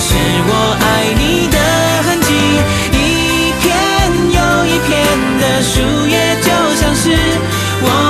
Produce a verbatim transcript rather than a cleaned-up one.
是我爱你的痕迹，一片又一片的树叶，就像是我